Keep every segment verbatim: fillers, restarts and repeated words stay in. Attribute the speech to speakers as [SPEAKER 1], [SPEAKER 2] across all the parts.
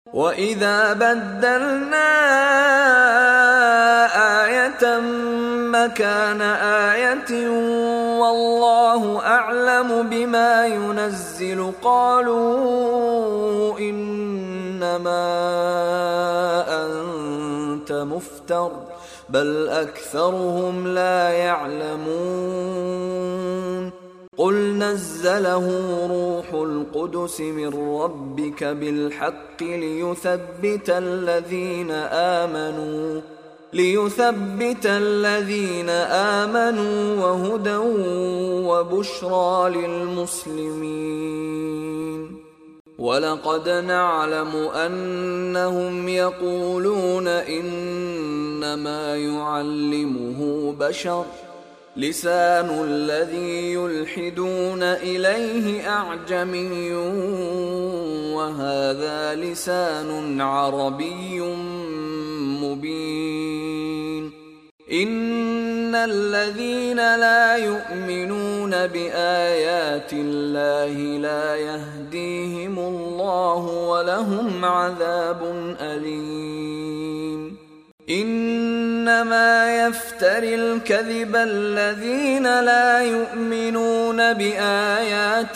[SPEAKER 1] وَإِذَا بَدَّلْنَا آيَةً مَكَانَ آيَةٍ وَاللَّهُ أَعْلَمُ بِمَا يُنَزِّلُ قَالُوا إِنَّمَا أَنتَ مُفْتَرٍ بَلْ أَكْثَرُهُمْ لَا يَعْلَمُونَ قُلْ نَزَّلَهُ رُوحُ الْقُدُسِ مِنْ رَبِّكَ بِالْحَقِّ لِيُثَبِّتَ الَّذِينَ آمَنُوا لِيُثَبِّتَ الَّذِينَ آمَنُوا وَهُدًى وَبُشْرَى لِلْمُسْلِمِينَ وَلَقَدْ نَعْلَمُ أَنَّهُمْ يَقُولُونَ إِنَّمَا يُعَلِّمُهُ بَشَرٌ لِسَانُ الَّذِي يُلْحِدُونَ إِلَيْهِ أَعْجَمِيٌّ وَهَذَا لِسَانٌ عَرَبِيٌّ مُبِينٌ إِنَّ الَّذِينَ لَا يُؤْمِنُونَ بِآيَاتِ اللَّهِ لَا يَهْدِيهِمُ اللَّهُ وَلَهُمْ عَذَابٌ أَلِيمٌ إِنَّمَا يَفْتَرِي الْكَذِبَ الَّذِينَ لَا يُؤْمِنُونَ بِآيَاتِ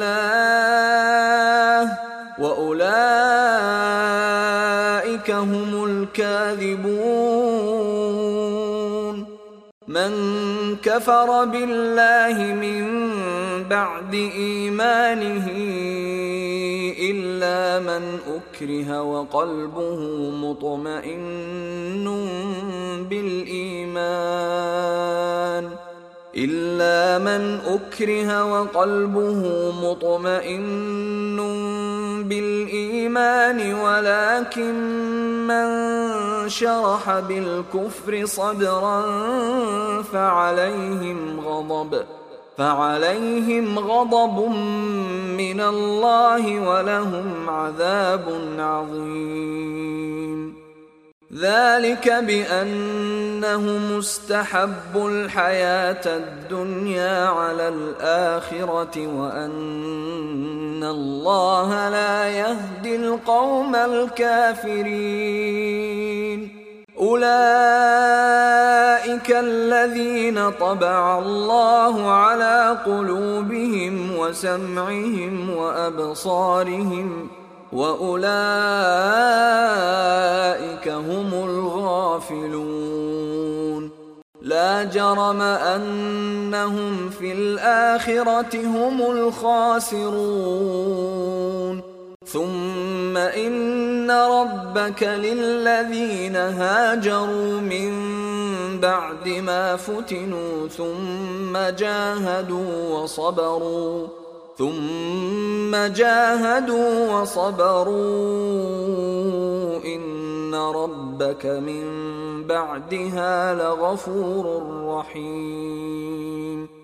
[SPEAKER 1] اللَّهِ وَأُولَئِكَ هُمُ الْكَاذِبُونَ مَنْ كَفَرَ بِاللَّهِ مِنْ بَعْدِ إِيمَانِهِ إِلَّا مَنْ أُكْرِهَ وَقَلْبُهُ مُطْمَئِنٌّ بِالْإِيمَانِ إِلَّا مَنْ أُكْرِهَ وَقَلْبُهُ مُطْمَئِنٌّ بِالْإِيمَانِ وَلَكِنْ مَنْ شَرَحَ بِالْكُفْرِ صَدْرًا فَعَلَيْهِمْ غَضَبٌ فَعَلَيْهِمْ غَضَبٌ مِّنَ اللَّهِ وَلَهُمْ عَذَابٌ عَظِيمٌ ذَلِكَ بِأَنَّهُمُ اسْتَحَبُّوا الْحَيَاةَ الدُّنْيَا عَلَى الْآخِرَةِ وَأَنَّ اللَّهَ لَا يَهْدِي الْقَوْمَ الْكَافِرِينَ أُولَئِكَ الَّذِينَ طَبَعَ اللَّهُ عَلَى قُلُوبِهِمْ وَسَمْعِهِمْ وَأَبْصَارِهِمْ وَأُولَئِكَ هُمُ الْغَافِلُونَ لَا جَرَمَ أَنَّهُمْ فِي الْآخِرَةِ هُمُ الْخَاسِرُونَ ثُمَّ إِنَّ رَبَّكَ لِلَّذِينَ هَاجَرُوا مِن بَعْدِ مَا فُتِنُوا ثُمَّ جَاهَدُوا وَصَبَرُوا ثُمَّ جَاهَدُوا وَصَبَرُوا إِنَّ رَبَّكَ مِن بَعْدِهَا لَغَفُورٌ رَّحِيمٌ